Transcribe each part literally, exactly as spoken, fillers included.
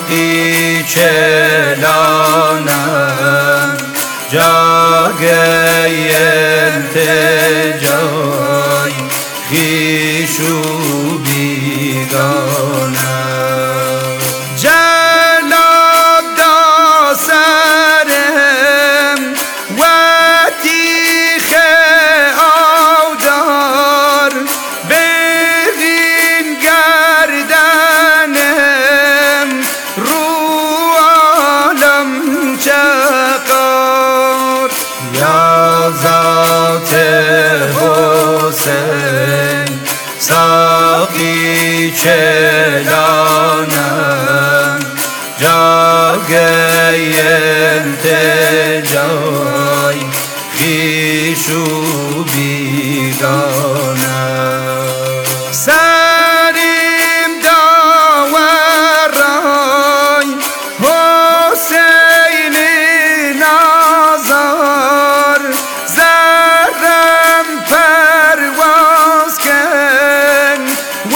ساقی چلانم جاگه التجای خویش و بیگانم جلاب دا سرم و تیخ آودار ببین گردنم رو عالم چقار یا ذات حسین ساقی چلانم جاگه التجای خویش و بیگانم سریم داورای حسین نازار زرم پرواز کن و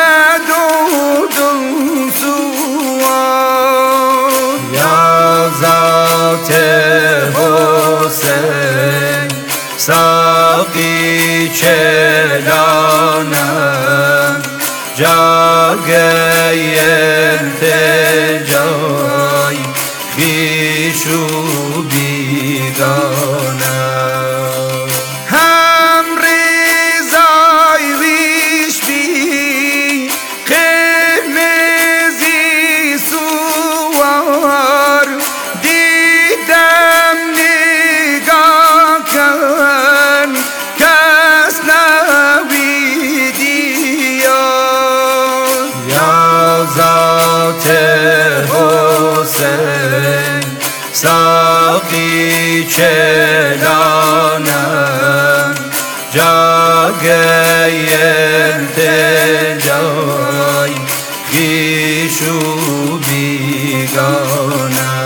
دودم سوار یا ذات حسین ساقی چلانم جاگه التجای خویش و بیگانم هم ریزای ویش بی قرمزی سوار دیدم نگاه کن کس نویدی یا ذات حسین ساقی چلانم جاگه التجای خویش و بیگانم